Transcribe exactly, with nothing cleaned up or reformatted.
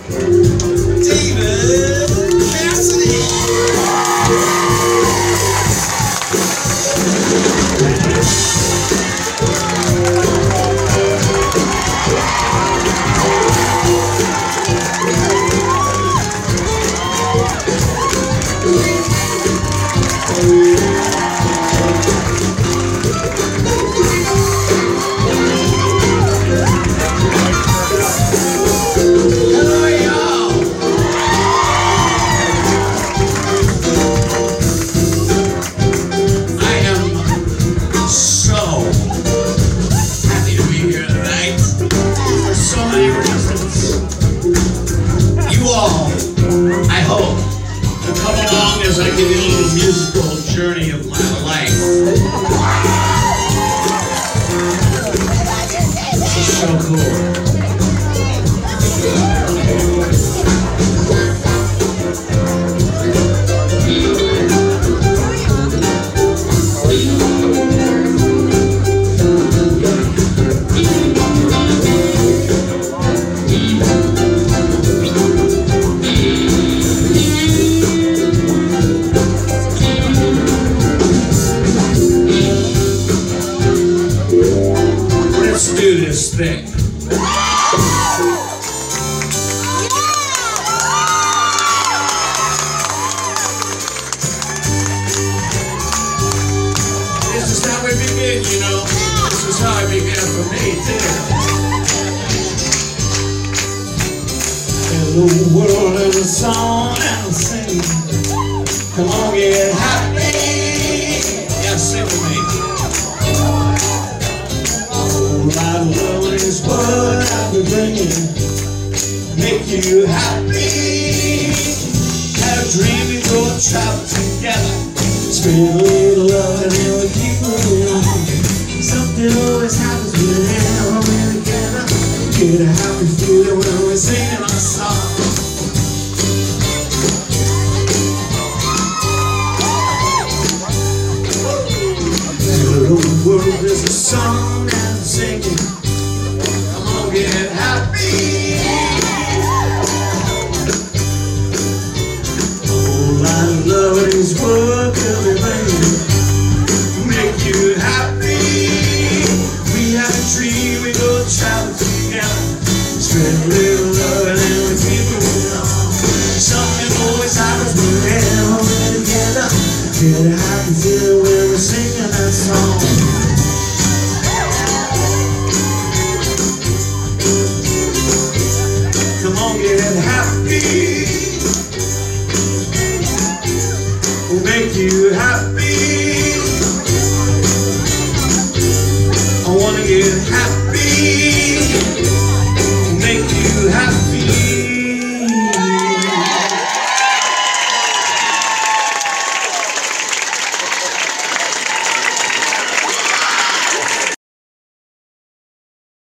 David Cassidy. I hope to come along as I give you a little musical journey of my life. This is so cool. Let's do this thing. This is how we begin, you know. This is how it began for me, too. Hello world is a song I'll sing. Come on, get happy. Yeah, sing with me. I love is what I've been bringing. Make you happy. Have a dream we go travel together. Spread a little love and then we keep moving on. Something always happens when we're together. Get a happy feeling when we're singing our song. Hello world is a song I'm singing. Come on, get happy. A whole lot of love is what we'll be bringing. Make you happy. We have a dream, we go travel together. Spread a little love and then we keep moving on. Something always happens when we're together. Get a happy feeling when we're singing that song. Come on, get happy.